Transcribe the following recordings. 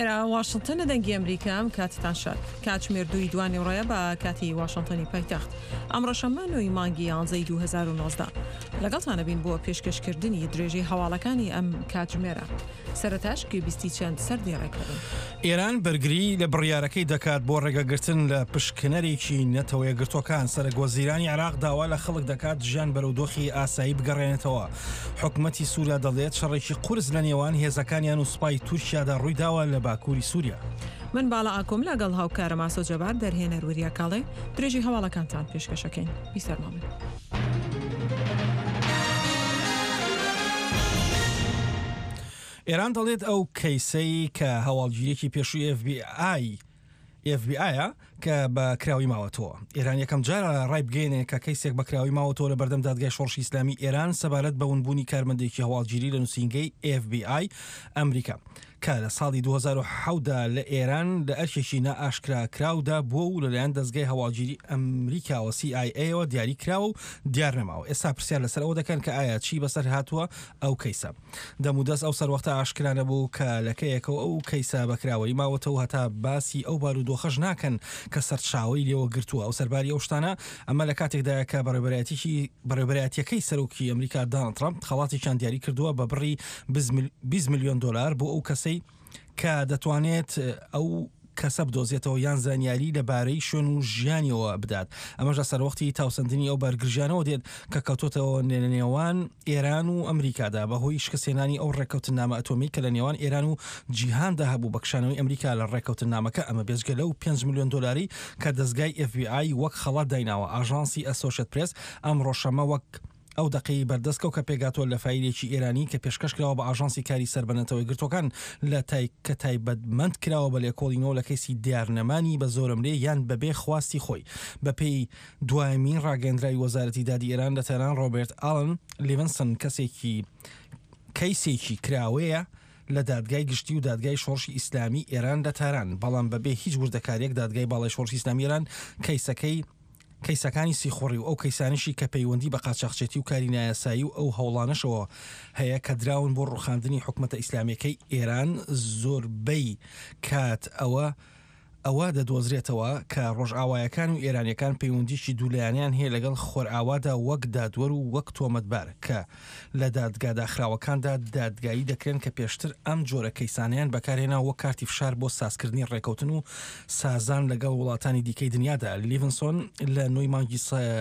ئێرە واشنگتنە دەنگی ئەمریکام کاتتان شاد کاتژمێر 2 دوانی ڕۆیە بە کاتی واشنگتنی پایتەخت ئەمڕۆ شەممە 9 مانگی 11 2019 لەگەڵتانە بین بۆ پێشکەشکردنی درێژەی هەواڵەکانی ئەم کاتژمێرە سەرەتاش گوێبیستی چەند سەردێڕێکردن. ئێران بەرگری لە بڕیارەکەی دەکات بۆ ڕێگەگرتن لە پشکنەرێکی نەتەوە یەکگرتوەکان. سەرۆکوەزیرانی عێراق داوا لە خەڵک دەکات ژیان بەرەودۆخی ئاسایی بگەڕێنێتەوە. حکومەتی سووریا دەڵێت شەڕێکی قورس لە نێوان هێزەکانیان و سوپای تورکیادا ڕوویداوە لە باکووری سووریا. من باڵا ئاکۆم لەگەڵ هاوکارە ماسۆ جەبار دەرهێنەر وریە کاڵێ درێژی هەواڵەکانتان پێشکەشەکەین. بیسەرمامن. ئێران دەڵێت ئەو کەیسەی کە هەواڵگیریەکی پێشووی FBI کە بە کراوی ماوەتەوە. ئێران یەکەم جارە ڕای بگەێنێ کە کەیسێک بە کراوی ماوەتەوە لە بەردەم دادگای شۆڕشی ئیسلامی ئێران سەبارەت بە ونبوونی کارمەندێکی هەواڵگیری لە نووسینگەی FBI ئەمریکا کە لە ساڵی 2010دا لە ئێران لە ئەرکێکی نائاشکرا کراودا بووە و لەلایەن دەستگای هەواڵگیری ئەمریکاوە CIA دیاری کراوە و دیار نەماوە. ئێستا پرسیار لەسەر ئەوە دەکەن کە ئایا چی بەسەر هاتووە ئەو کەیسە. دەمودەست ئەو سەروەختە ئاشکرا نەبوو کە لەکەیەکەوە ئەو کەیسە بەکراوەی ماوەتەوە هەتا باسی ئەو بارودۆخەش ناکەن کە سەرچاوی لێوە گرتووە. ئەو سەرباری ئەو شتانە ئەمە لە کاتێکدایە کە بەڕێوەبەرایەتیەکەی سەرۆکی ئەمریکا دۆناڵد ترامپ خەڵاتێکیان دیاری کردووە بە بڕی 20 میلیۆن دلار بۆ ئەو کەسەی کە دەتوانێت ئەو کەسە بدۆزێتەوە یان زانیاری لەبارەی شوێن و ژیانیەوە بدات. ئەمەش سەروەختی تاوسەندنی ئەو بەرگرژانەوە دێت کە کەوتۆتەوە نێوان ئێران و ئەمریکادا بەهۆی شکستێنانی ئەو ڕێکەوتنامە ئەتۆمی کە لە نێوان ئێران و جیهاندا هەبوو بەکشانەوەی ئەمریکا لە ڕێکەوتنامەکە. ئەمە بێجگە لەو 5 میلیۆن دلاری کە دەستگای FBI وەک خەڵات دایناوە. ئاژانسی ئەسۆشێت پرێس ئەم ڕۆژەمە وەک ئەو دقی بەردەستکە و کە پێگاتۆ لە فایلێکی ئێرانی کە پێشکەشکراوە بە ئاژانسی کاری سەربەنەتەوەی گرتوەکان لە کە تایبەتمەند کراوە بە لێکۆڵینەوە لە کەیسی دیارنەمانی بە زۆرم لێ یان بەبێ خواستی خۆی. بەپێی دوایمین ڕاگەندرای وەزارەتی دادی ئێران لە تەران ڕۆبێرت ئالن لیڤنسن کەیسێکی کراوەیە لە دادگای گشتی و دادگای شۆڕشی ئیسلامی ئێران لە تاران، بەڵام بەبێ هیچ وردەکارێک دادگای باڵای شۆڕشی ئیسلامی ئێران کەیسەکانی سیخۆڕی و ئەو کەیسانشی کە پەیوەندی بە قاچاقچێتی و کاری نایاسایی و ئەو هەوڵانەشەوە هەیە کە دراون بۆ ڕوخاندنی حکومەتە ئیسلامیەکەی ئێران زۆربەی کات ئەوە دەدۆزرێتەوە کە ڕۆژئاوایەکان و ئێرانیەکان پەیوەندیشی دوولایەنیان هەیە لەگەڵ خۆرئاوادا وەک دادوەر و وەک تۆمەتبار کە لە دادگاداخراوەکاندا دادگایی دەکرێن کە پێشتر ئەم جۆرە کەیسانیان بەکارهێنا وەک کارتی فشار بۆ سازکردنی ڕێکەوتن و سازان لەگەڵ وڵاتانی دیکەی دنیادا. لیڤنسۆن لە 9 مانگی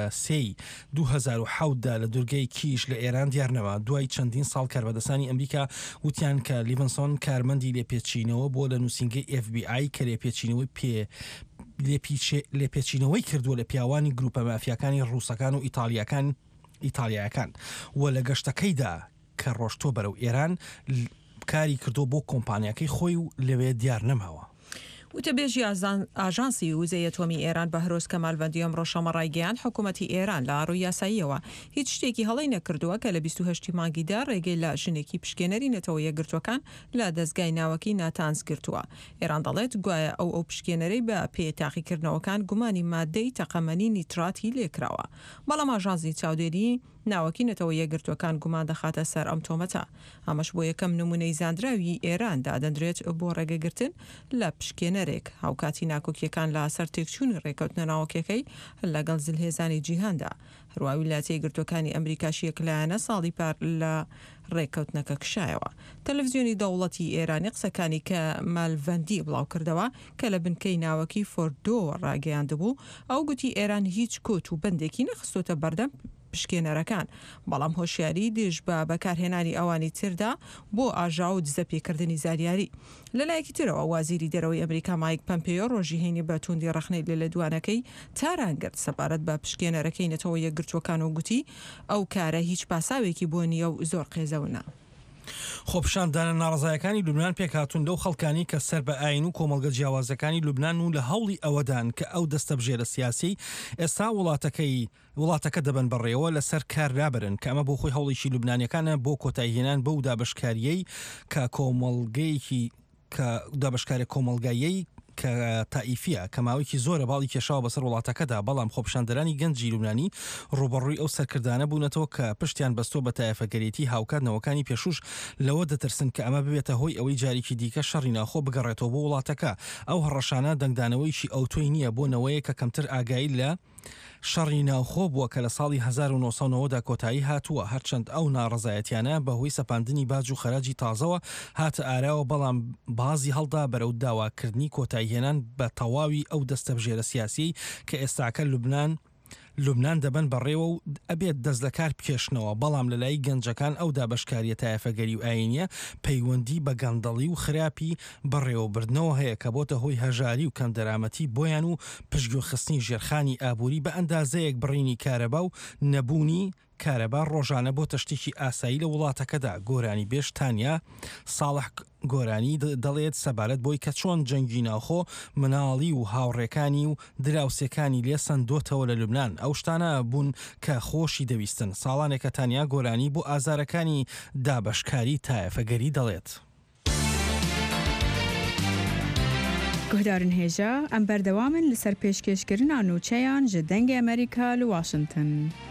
2010دا لە دوورگەی کیش لە ئێران دیارنەوە دوای چەندین ساڵ کاربەدەستانی ئەمریکا وتیان کە لیڤنسۆن کارمەندی لێپێچینەوە بۆ لە نووسینگەی FBI کە لێپێچینەوەی لێپێچینەوەی کردووە لە پیاوانی گروپە مافیاکانی ڕووسەکان و ئیتالیایەکان و لە گەشتەکەیدا کە ڕۆشتۆ بەرەو ئێران کاری کردو بۆ کۆمپانیاکەی خۆی و لەوێ دیار نەماوە. وتەبێژی ئاژانسی وزەی ئەتۆمی ئێران بە هەرۆز کەمالڤەندی ئەمڕۆ شەمە ڕایگەیاند حکوومەتی ئێران لە ڕووی یاساییەوە هیچ شتێکی هەڵی نەکردووە کە لە 28 مانگیدا ڕێگەی لە ژنێکی پشکێنەری نەتەوە یەکگرتوەکان لە دەستگای ناوەکی ناتانز گرتووە. ئێران دەڵێت گوایە ئەو پشکێنەرەی بە پێ تاقیکردنەوەکان گومانی مادەی تەقەمەنی نیتراتی لێکراوە، بەڵام ئاژانسی چاودێری ناوەکی نەتەوە یەکگرتوەکان گومان دەخاتە سەر ئەم تۆمەتە. ئەمەش بۆ یەکەم نمونەی زاندراوی ئێران دادەندرێت بۆ ڕێگەگرتن لە پشکێنەرێک هاوکاتی ناکۆکیەکان لە سەر تێکچوونی ڕێکەوتنە ناوەکیەکەی لەگەڵ زلهێزانی جیهاندا. هەروە ویلایەتە یەکگرتوەکانی ئەمریکاشی یەکلایەنە ساڵی پار لە ڕێکەوتنەکە کشایەوە. تەلەڤیزیۆنی دەوڵەتی ئێرانی قسەکانی کە مالڤەندی بڵاو کردەوە کە لە بنکەی ناوەکی فۆردۆوە ڕاگەیاندبوو ئەو گوتی ئێران هیچ کۆت و بەندێکی نەخستۆتە بەردەم پشکێنەرەکان، بەڵام هۆشیاری دیش بە بەکارهێنانی ئەوانی تردا بۆ ئاژا و دزە پێکردنی زاریاری. لەلایەکی ترەوە وازیری دەرەوەی ئەمریکا مایک پەمپێۆ ڕۆژی هەینی بە توندی ڕەخنەی لە دوانەکەی تارانگرت سەبارەت بە پشکێنەرەکەی نەتەوە یەکگرتوەکان و گوتی ئەو کارە هیچ پاساوێکی بۆ نییە و زۆر قێزەونە. خۆپشاندانە ناڕزایەکانی لوبنان پێکهاتوون لەو خەڵکانی کە سەر بە ئاین و کۆمەڵگە جیاوازەکانی لوبنان و لە هەوڵی ئەوەدان کە ئەو دەستە بژێرە سیاسی ئێستا وڵاتەکە دەبن بەڕێوە لەسەر کار رابرن کە ئەمە بۆ خۆی هەوڵێکی لوبنانیەکانە بۆ کۆتایهێنان بەو دابشکاریەی کە کۆمەڵگەیەکی کە دابشکارە کۆمەلگایەی کە تائیفە کە ماوەیەکی زۆرە باڵی کێشاوە بەسەر وڵاتەکەدا، بەڵام خۆپیشاندەرانی گەنجی لوبنانی ڕوبەڕووی ئەو سەرکردانە بوونەتەوە کە پشتیان بەستۆ بە تایەفەگەرێتی هاوکاتنەوەکانی پێشوش لەوە دەترسن کە ئەمە ببێتە هۆی ئەوەی جارێکی دیکە شەڕی ناوخۆ بگەڕێتەوە بۆ وڵاتەکە. ئەو هەڕەشانە دەنگدانەوەیکی ئەوتۆی نییە بۆ نەوەیە کە کەمتر ئاگایی لە شەڕی ناوخۆ بووە کە لە ساڵی 1990دا کۆتایی هاتووە، هەرچەند ئەو ناڕزایەتیانە بەهۆی سەپاندنی باج و خەراجی تازەوە هاتە ئاراوە، بەڵام بازی هەڵدا بەرەو داواکردنی کۆتاییهێنان بە تەواوی ئەو دەستەبژێرە سیاسی کە ئێستاکە لوبنان دەبن بەڕێوە و ئەبێت دەست لە کار بکێشنەوە. بەڵام لە لای گەنجەکان ئەو دابەشکاریە تایەفەگەری و ئاینیە پەیوەندی بە گەندەڵی و خراپی بەڕێوەبردنەوە هەیە کە بۆتە هۆی هەژاری و کەم دەرامەتی بۆیان و پشتگوێخستنی ژێرخانی ئابووری بە ئەندازەیەک بڕینی کارەبا و نەبوونی کارەبا ڕۆژانە بۆ تەشتێکی ئاسایی لە وڵاتەکەدا. گۆرانی بێشتانیا ساڵح گۆرانی دەڵێت سەبارەت بۆی کە چۆن جەنگی ناوخۆ مناڵی و هاوڕێکانی و دراوسەکانی لێ سندۆتەوە لە لوبنان. ئەو شتانە بوون کە خۆشی دەویستن. ساڵانێکە تانیا گۆرانی بۆ ئازارەکانی دابەشکاری تایەفەگەری دەڵێت. گهدارن هێژە ئەم بەردەوامن لەسەر پێشکەشکردنا نوچەیان ji dengê ئەمریکا li Washington.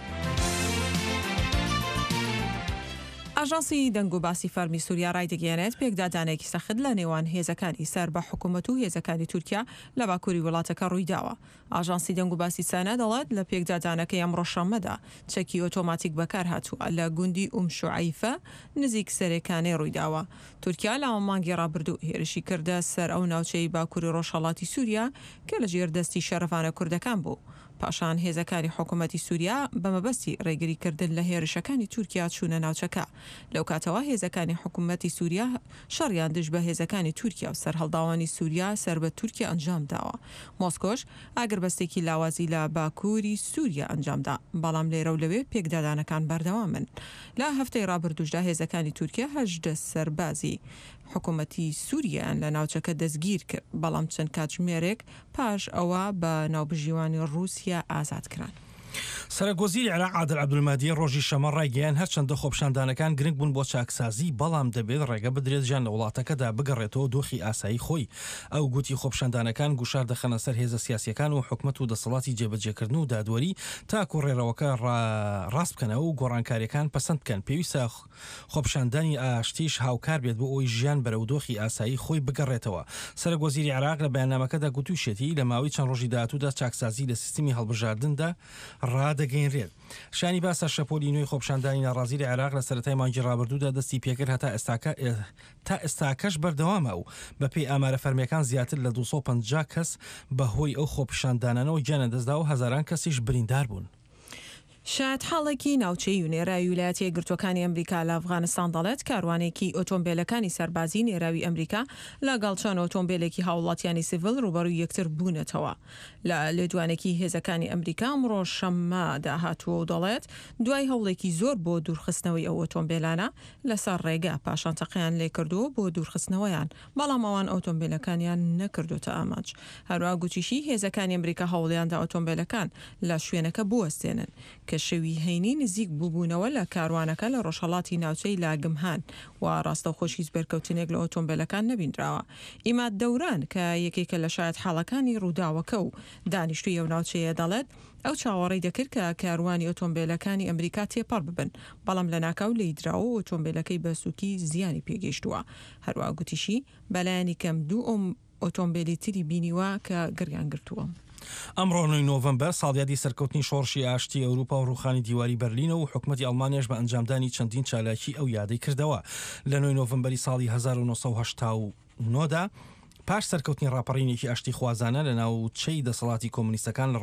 ئاژانسی دەنگ و باسی فەرمی سووریا ڕای دەگەێنێت پێکدادانێکی سەخت لە نێوان هێزەکانی سەر بە حکوومەت و هێزەکانی تورکیا لە باکووری وڵاتەکە ڕوویداوە. ئاژانسی دەنگ و باسی سانە دەڵێت لە پێکدادانەکەی ئەمڕۆ شەممەدا چەکی ئۆتۆماتیک بەکار هاتووە لە گوندی شوعیفە نزیک سەرەکانەی ڕوویداوە. تورکیا لە مانگی ڕابردوو هێرشی کردە سەر ئەو ناوچەی باکووری ڕۆژهەڵاتی سووریا کە لە ژێردەستی شەرەفانە کوردەکان بوو. پاشان هێزەکانی حکوومەتی سووریا بەمەبەستی ڕێگریکردن لە هێرشەکانی تورکیا چوونە ناوچەکە. لەو کاتەوە هێزەکانی حکوومەتی سووریا شەڕیان دژ بە هێزەکانی تورکیا و سەرهەڵداوانی سووریا سەر بە تورکیا ئەنجام داوە. مۆسکۆش ئاگربەستێکی لاوازی لە باکووری سووریا ئەنجامدا، بەڵام لێرە و لەوێ پێکدادانەکان بەردەوامن. لە هەفتەی ڕابردووشدا هێزەکانی تورکیا 8 سەربازی حکوومەتی سووریان لە ناوچەکە دەستگیر کرد، بەڵام چەند کاتژمێرێک پاش ئەوە بە ناوبژیوانی رووسیا ئازاد کران. سەرۆکوەزیری عێراق عادل عەبدولمادی ڕۆژی شەمە ڕایگەیان هەرچەندە خۆپیشاندانەکان گرنگ بوون بۆ چاکسازی، بەڵام دەبێت ڕێگە بدرێت ژیان لە وڵاتەکەدا بگەڕێتەوە دۆخی ئاسایی خۆی. ئەو گوتی خۆپیشاندانەکان گوشار دەخەنە سەر هێزە سیاسیەکان و حکومەت و دەسەڵاتی جێبەجێکردن و دادوەری تاکو ڕێڕەوەکە ڕاست بکەنەوە و گۆڕانکاریەکان پەسەند بکەن. پێویستە خۆپیشاندانی ئاشتیش هاوکار بێت بۆ ئەوی ژیان بەرەو دۆخی ئاسایی خۆی بگەڕێتەوە. سەرۆکوەزیری عێراق لە بەیاننامەکەدا گوتوشێتی لە ماوەی چەند ڕۆژی داهاتوودا چاکسازی لە سیستمی هەڵبژاردندا ڕادەگەیەنرێت. شانی باسە شەپۆلی نوێی خۆپیشاندانی ناڕازی لە عێراق لە سەرەتای مانگی ڕابردوودا دەستی پێکرد تا ئێستاکەش بەردەوامە و بەپێی ئامارە فەرمیەکان زیاتر لە 250 کەس بەهۆی ئەو خۆپیشاندانانەوە گیانە دەستدا و هەزاران کەسیش بریندار بوون. شایەت حاڵێکی ناوچەی و نێرای ویلایەتە یەکگرتووەکانی ئەمریکا لە ئەفغانستان دەڵێت کاروانێکی ئۆتۆمبیلەکانی سەربازی نێراوی ئەمریکا لەگەڵ چەند ئۆتۆمبیلێکی هاوڵاتیانی سیڤیل ڕوبەڕووی یەکتر بوونەتەوە. لە لێدوانێکی هێزەکانی ئەمریکا ئەمڕۆ شەممە داهاتووە و دەڵێت دوای هەوڵێکی زۆر بۆ دوورخستنەوەی ئەو ئۆتۆمبیلانە لەسەر ڕێگا پاشان تەقییان لێ کردووە بۆ دوورخستنەوەیان، بەڵام ئەوان ئۆتۆمبیلەکانیان نەکردوتە ئاماج. هەروە گوتیشی هێزەکانی ئەمریکا هەوڵیاندا ئۆتۆمبیلەکان لە شوێنەکە بوەستێنن کە شەوی هەینی نزیک بووبوونەوە لە کاروانەکە لە ڕۆژهەڵاتی ناوچەی لاگمهان و ڕاستەوخۆشی بەرکەوتنێک لە ئۆتۆمبیلەکان نەبینراوە. ئیماد دەوران کە یەکێکە لە شایەت حاڵەکانی ڕووداوەکە و دانیشتووی ئەو ناوچەیە دەڵێت ئەو چاوەڕێی دەکرد کە کاروانی ئۆتۆمبیلەکانی ئەمریکا تێپەڕ ببن، بەڵام لە ناکاو لێیدراوە و ئۆتۆمبیلەکەی بە سووکی زیانی پێگەیشتووە. هەروە گوتیشی بەلایانی کەم 2 ئۆتۆمبیلی تری بینیوە کە گریان گرتووە. ئەمڕۆ 9 نۆڤەمبەر ساڵیادی سەرکەوتنی شۆڕشی ئاشتی ئەوروپا و ڕوخانی دیواری بەرلینە و حکومەتی ئەڵمانیاش بە ئەنجامدانی چەندین چالاکی ئەو یادەی کردەوە. لە 9 نۆڤەمبەری ساڵی 1989دا پاش سەرکەوتنی ڕاپەڕینێکی ئاشتی خوازانە لە ناوچەی دەسەڵاتی کۆمونیستەکان لە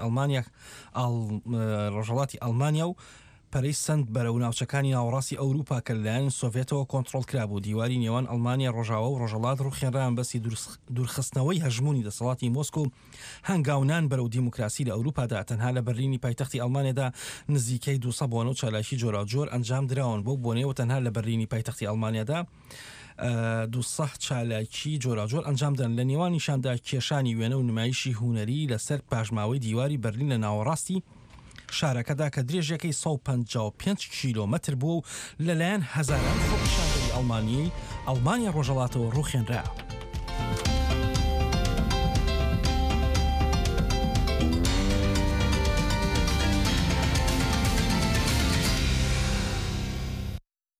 ڕۆژهەڵاتی ئەڵمانیا و پەرەی سند بەرەو ناوچەکانی ناوەڕاستی ئەوروپا کە لەلایەن سۆڤێتەوە کۆنتڕۆڵ کرابوو. دیواری نێوان ئەڵمانیا ڕۆژاوە و ڕۆژهەڵات ڕوخێنران بەسی دوورخستنەوەی هەژمونی دەسەڵاتی مۆسکۆ هەنگاونان بەرەو دیموکراسی لە ئەوروپادا. تەنها لە بەرلینی پایتەختی ئەڵمانیادا نزیکەی 200 بۆنە و چالاکی جۆراوجۆر ئەنجام دراون. بۆ بۆنەوە تەنها لە بەرلینی پایتەختی ئەڵمانیادا 200 چالاکی جۆراوجۆر ئەنجامدان. لە نێوانیشاندا کێشانی وێنە و نمایشی هونەری لەسەر پاژماوەی دیواری بەرلین لە ناوەڕاستی شارەکەدا کە درێژەکەی 155 کیلۆمەتر بوو و لەلایەن هەزاران خۆپیشاندەری ئەڵمانیا ڕۆژهەڵاتەوە ڕوخێنرا.